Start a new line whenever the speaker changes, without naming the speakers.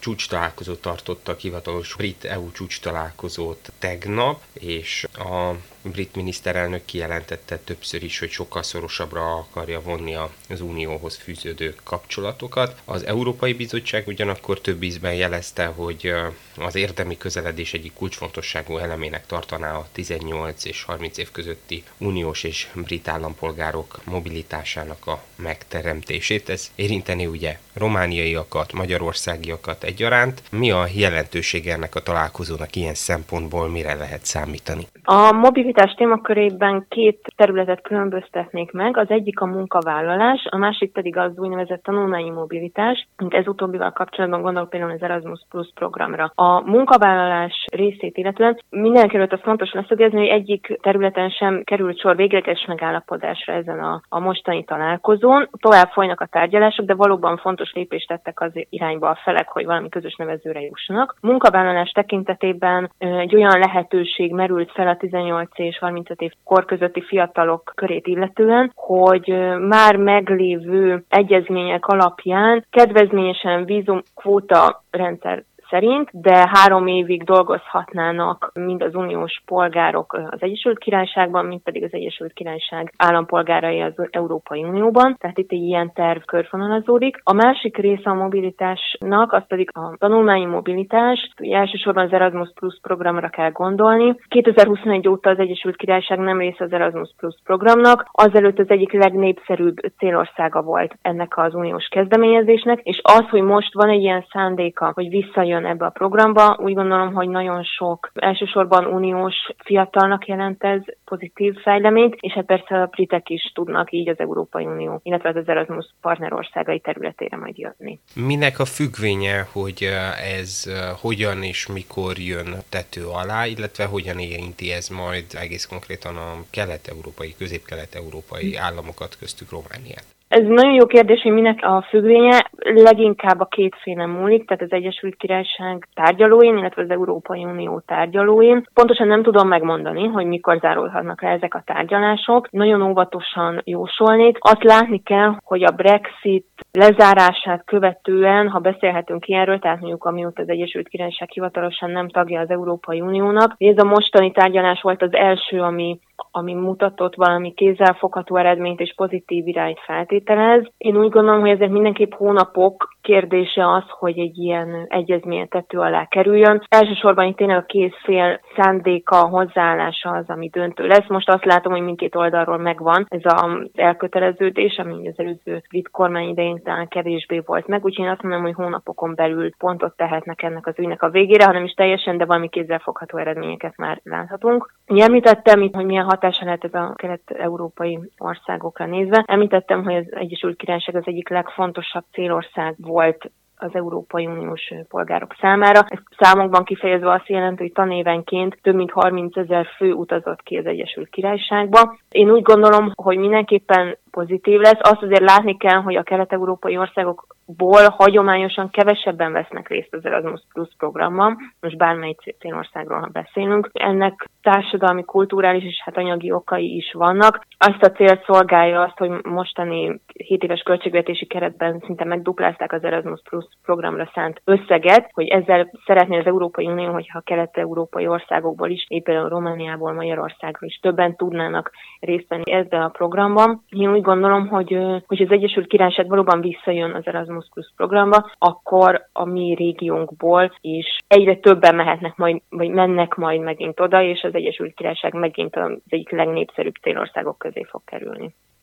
csúcs találkozót tartottak, hivatalos brit-EU csúcs találkozót tegnap, és a brit miniszterelnök kijelentette többször is, hogy sokkal szorosabbra akarja vonni az unióhoz fűződő kapcsolatokat. Az Európai Bizottság ugyanakkor több ízben jelezte, hogy az érdemi közeledés egyik kulcsfontosságú elemének tartaná a 18 és 30 év közötti uniós és brit állampolgárok mobilitásának a megteremtését. Ez érinteni ugye romániaiakat, magyarországiakat egyaránt. Mi a jelentősége ennek a találkozónak ilyen szempontból, mire lehet számítani?
A mobilitás témakörében két területet különböztetnék meg, az egyik a munkavállalás, a másik pedig az úgynevezett tanulmányi mobilitás, mint ez utóbbival kapcsolatban gondolok például az Erasmus Plus programra. A munkavállalás részét illetően mindenekelőtt az fontos leszögezni, hogy egyik területen sem került sor végleges megállapodásra ezen a mostani találkozón. Tovább folynak a tárgyalások, de valóban fontos lépést tettek az irányba a felek, hogy valami közös nevezőre jussanak. Munkavállalás tekintetében egy olyan lehetőség merült fel a 18 és 35 év kor közötti fiatalok körét illetően, hogy már meglévő egyezmények alapján kedvezményesen vízumkvóta rendszer szerint, de 3 évig dolgozhatnának mind az uniós polgárok az Egyesült Királyságban, mind pedig az Egyesült Királyság állampolgárai az Európai Unióban, tehát itt egy ilyen terv körvonalazódik. A másik része a mobilitásnak, az pedig a tanulmányi mobilitás, elsősorban az Erasmus Plus programra kell gondolni. 2021 óta az Egyesült Királyság nem része az Erasmus Plus programnak, azelőtt az egyik legnépszerűbb célországa volt ennek az uniós kezdeményezésnek, és az, hogy most van egy ilyen szándéka, hogy visszajön ebbe a programba. Úgy gondolom, hogy nagyon sok, elsősorban uniós fiatalnak jelent ez pozitív fejleményt, és hát persze a britek is tudnak így az Európai Unió, illetve az Erasmus partnerországai területére majd jönni.
Minek a függvénye, hogy ez hogyan és mikor jön tető alá, illetve hogyan érinti ez majd egész konkrétan a kelet-európai, közép-kelet-európai államokat, köztük Romániát?
Ez nagyon jó kérdés, hogy minek a függvénye. Leginkább a kétféle múlik, tehát az Egyesült Királyság tárgyalóin, illetve az Európai Unió tárgyalóin. Pontosan nem tudom megmondani, hogy mikor zárulhatnak le ezek a tárgyalások. Nagyon óvatosan jósolnék. Azt látni kell, hogy a Brexit lezárását követően, ha beszélhetünk ilyenről, tehát mondjuk amióta az Egyesült Királyság hivatalosan nem tagja az Európai Uniónak, ez a mostani tárgyalás volt az első, ami mutatott valami kézzelfogható eredményt és pozitív irányt feltételez. Én úgy gondolom, hogy ezek mindenképp hónapok kérdése az, hogy egy ilyen egyezmény tető alá kerüljön. Elsősorban itt tényleg a két fél szándéka, hozzáállása az, ami döntő lesz. Most azt látom, hogy mindkét oldalról megvan ez az elköteleződés, ami az előző brit kormány idején talán kevésbé volt meg, úgyhogy én azt mondom, hogy hónapokon belül pontot tehetnek ennek az ügynek a végére, hanem is teljesen, de valami kézzelfogható eredményeket már láthatunk. Említettem, hogy milyen hatása lehet ez a kelet-európai országokra nézve. Említettem, hogy az Egyesült Királyság az egyik legfontosabb célország volt az Európai Uniós polgárok számára. Ez számokban kifejezve azt jelenti, hogy tanévenként több mint 30 000 fő utazott ki az Egyesült Királyságba. Én úgy gondolom, hogy mindenképpen pozitív lesz. Azt azért látni kell, hogy a kelet-európai országokból hagyományosan kevesebben vesznek részt az Erasmus Plus programban, most bármely célországról, ha beszélünk. Ennek társadalmi, kulturális és anyagi okai is vannak. Azt a célt szolgálja azt, hogy mostani 7 éves költségvetési keretben szinte megduplázták az Erasmus Plus programra szánt összeget, hogy ezzel szeretné az Európai Unió, hogyha kelet-európai országokból is, épp például Romániából, Magyarországról is többen tudnának részt venni ezzel a programban. Én úgy gondolom, hogy az Egyesült Királyság valóban visszajön az Erasmus Plus programba, akkor a mi régiónkból is egyre többen mehetnek majd, vagy mennek majd megint oda, és az Egyesült Királyság megint az egyik legnépszerűbb célországok közé fog kerülni.